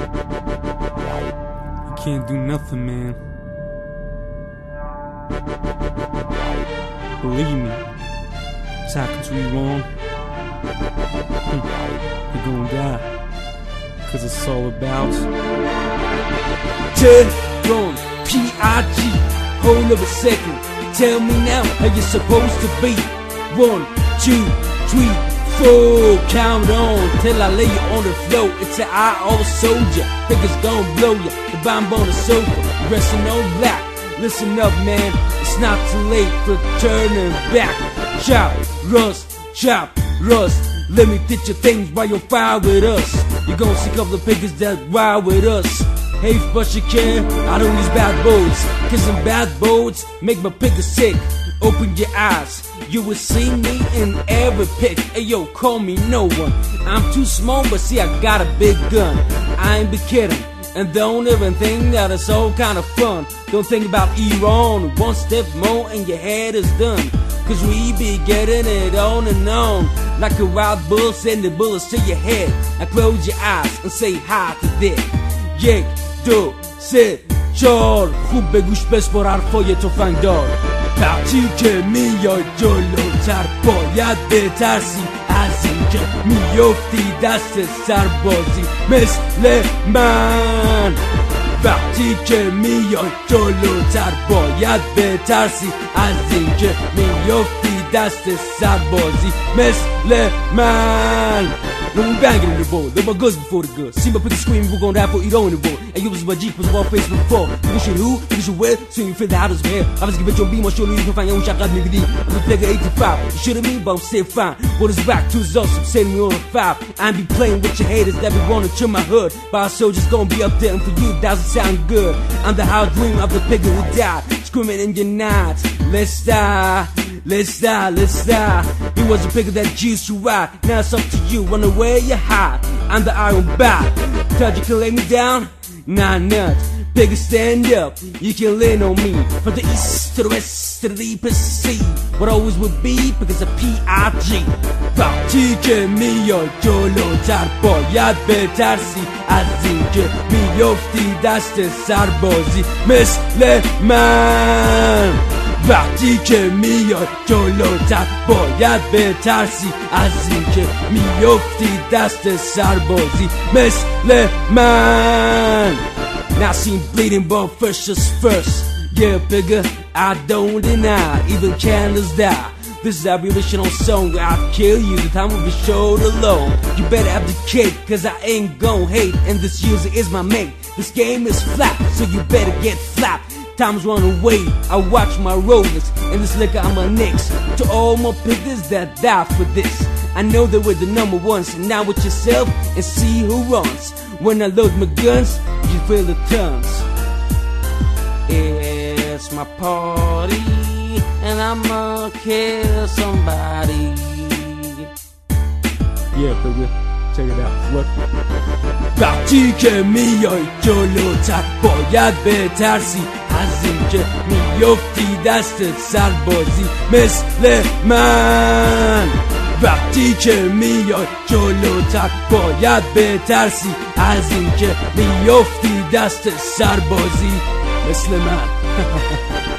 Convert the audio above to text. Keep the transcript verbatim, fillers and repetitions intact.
You can't do nothing, man. Believe me, talking to you wrong. You're gonna die, cause it's all about Tyrone, P I G. Hold up a second, tell me now how you're supposed to be. One, two, three, four. Count on till I lay you on the floor. It's an I O soldier, think it's gonna blow ya. The bomb on the sofa, resting on black. Listen up, man, it's not too late for turning back. Chop, rust, chop, rust. Let me teach you things while you're fire with us. You're gonna see a couple of pickers that ride with us. Hey, but you care, I don't use bad boats, cause them bad boats make my picker sick. Open your eyes, you will see me in every pick. Hey yo, call me no one. I'm too small, but see I got a big gun. I ain't be kidding, and don't even think that it's all kind of fun. Don't think about Iran, one step more and your head is done. Cause we be getting it on and on, like a wild bull sending bullets to your head. Now close your eyes and say hi to this. یک دو سه چار خوب بگوش بسپار حرفای تفنگدار. وقتی که میای جلوتر باید بترسی از اینکه میفتی دست سربازی مثل من. وقتی که میای جلوتر باید بترسی از اینکه میفتی دست سربازی مثل من. When we banging in the board, there were guns before the guns. See my pick scream, we're gon' rap for Iran in the board. And you was my Jeep, was a face before. You should who, you should wear, so you feel the hottest hair. I was giving your beam, I'll show you, you can find your own shot, got nigga D. I'm a player eighty-five, you should've me, but I'm still fine. What is back to his awesome, sending me on a five. I ain't be playing with your haters that be running to my hood. But our soldiers gon' be up there, and for you, doesn't sound good. I'm the high dream of the pigger who died, screaming in your nights. Let's die. Let's die, let's die. He was a pigger that used to ride. Now it's up to you, run away, you hide. I'm the iron bat. Thought you could lay me down? Nah, nuts. Pigger, stand up, you can lean on me. From the east to the west to the deepest sea. What always would be because of P I G. وقتی که میای جلوتر باید بترسی از اینکه میفتی دست سربازی مثل من. وقتی که میاد جلوتر باید بترسی از اینکه میفتی دست سربازی مثل من. Now seen bleeding but first is first. Yeah, bigger, I don't deny. Even candles die. This is our original song. I'll kill you, the time will be showed alone. You better abdicate, cause I ain't gon' hate. And this user is my mate. This game is flat, so you better get flapped. Time's run away, I watch my rollers, and this liquor I'm a Knicks. To all my pickers that die for this, I know that we're the number ones. And now with yourself and see who runs. When I load my guns, you feel the tons. It's my party, and I'ma kill somebody. Yeah, baby, check it out. What? وقتی که میای جلوتر باید بترسی از اینکه میفتی دست سربازی مثل من. وقتی که میای جلوتر باید بترسی از اینکه میفتی دست سربازی مثل من.